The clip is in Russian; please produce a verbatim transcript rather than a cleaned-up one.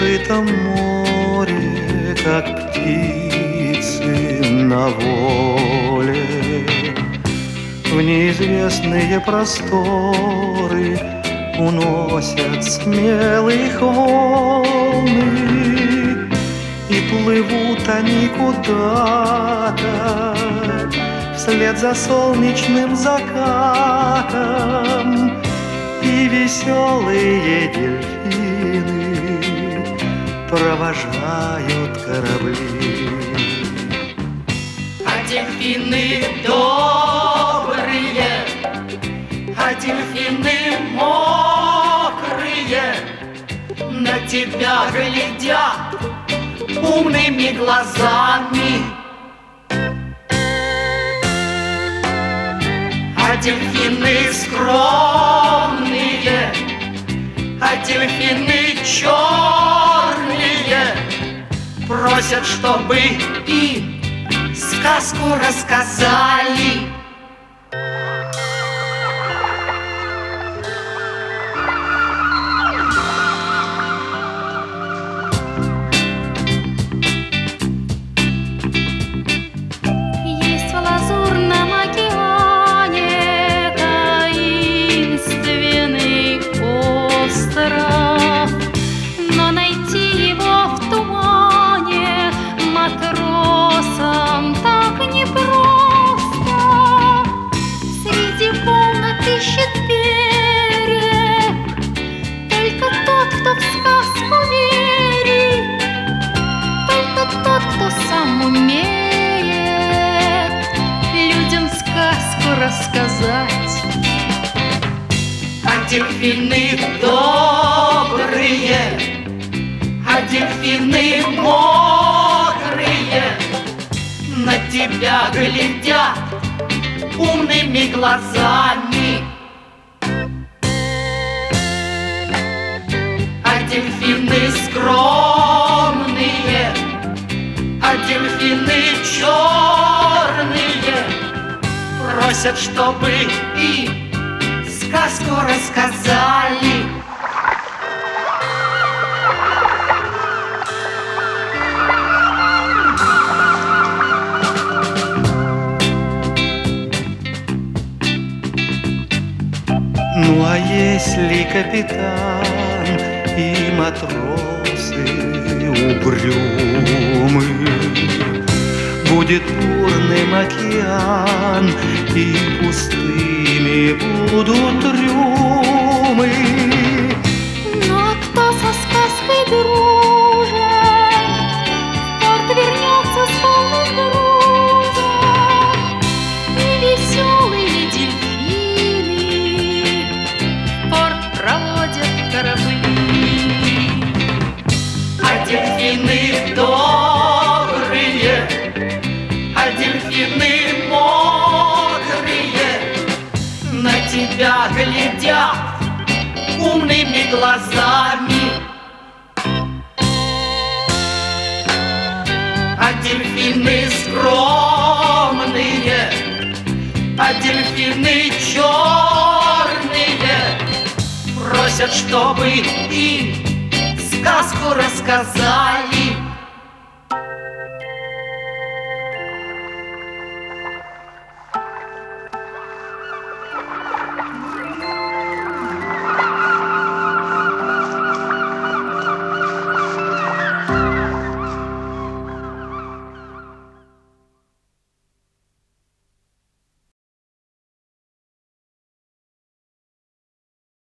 открытом море, как птицы на воле, в неизвестные просторы уносят смелых волны, и плывут они куда-то вслед за солнечным закатом, и веселые дельфины провожают корабли. А дельфины добрые, а дельфины мокрые на тебя глядят умными глазами. А дельфины скромные, а дельфины черные просят, чтобы им сказку рассказали. Есть в лазурном океане таинственный остров, но найти его в тумане матросам так непросто. Среди волн ищет берег только тот, кто в сказку верит, только тот, кто сам умеет людям сказку рассказать. А дельфины добрые, а дельфины мокрые на тебя глядят умными глазами. А дельфины скромные, а дельфины черные просят, чтобы им сказку рассказали. Ну а если капитан и матросы угрюмы, будет бурным океан, и пустыми будут трюмы. Ну а кто со сказкой дружен, в порт вернется с полным грузом, и веселые дельфины в порт проводят корабли. А дельфины добрые, а дельфины мокрые на тебя глядят умными глазами. А дельфины скромные, а дельфины черные просят, чтобы им сказку рассказали.